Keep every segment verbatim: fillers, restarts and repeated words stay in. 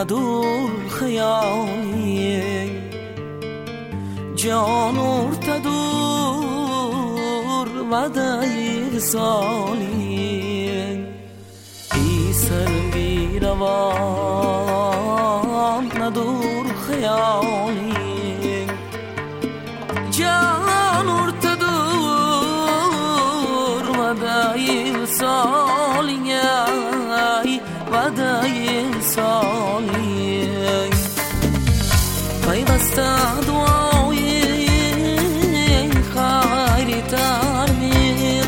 ندور خیالی جان ارتدور وعده سالی ای سروی روان ندور خیالی جان ارتدور وعده سالی وعده سالی پیوسته دعای خیر ترمیم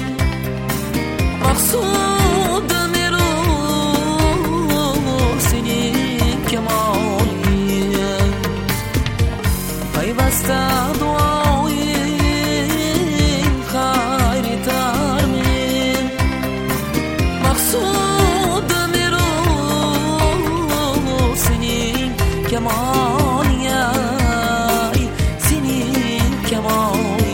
مقصود میرو سینی کمالی پیوسته دعای خیر ترمیم مقصود میرو سینی کمالی سینی کمالی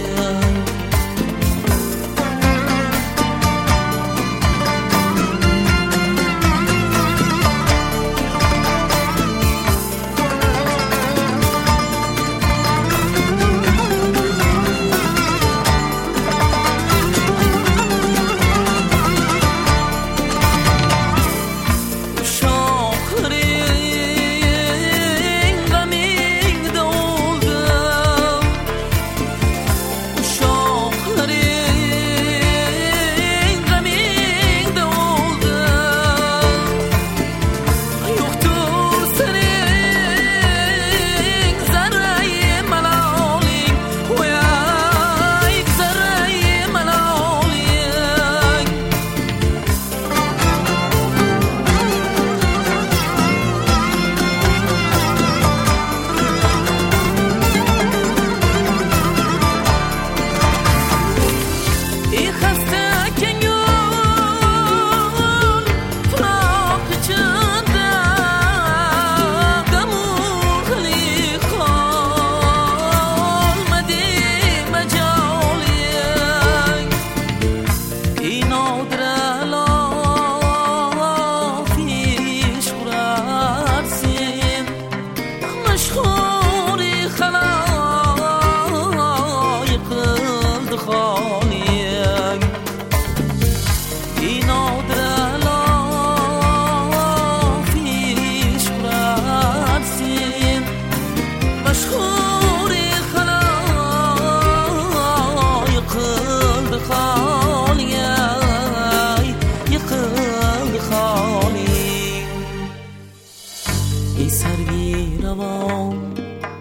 سروی روان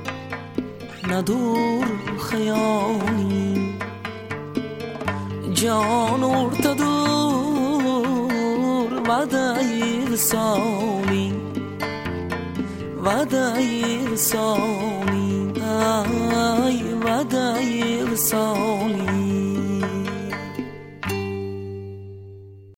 ندور خیالی جان ارتدور وعده سالی وعده سالی ای وعده سالی